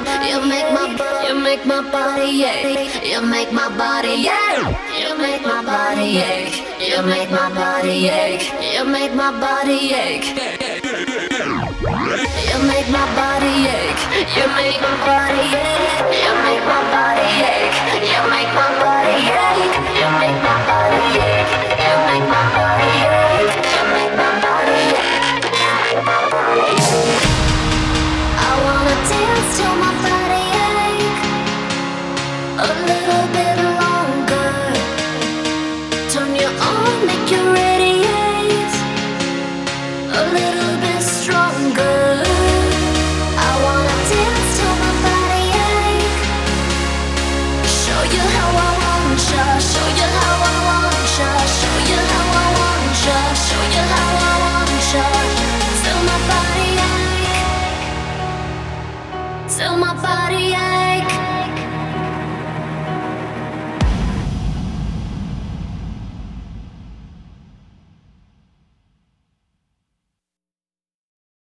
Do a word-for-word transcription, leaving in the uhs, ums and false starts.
You make my you make my body ache. You make my body ache. You make my body ache. You make my body ache. You make my body ache. You make my body ache. You make my body ache. You make my body ache. You make my body ache. You make my body ache. You make my body ache. You make my body ache. I wanna dance till my body ache a little bit longer. Turn you on, make you radiate a little bit stronger. I wanna dance till my body ache. Show you how I want ya. Show you how I want ya. Show you how I want ya. Show you how I want ya. Till my body ache. Till my body ache.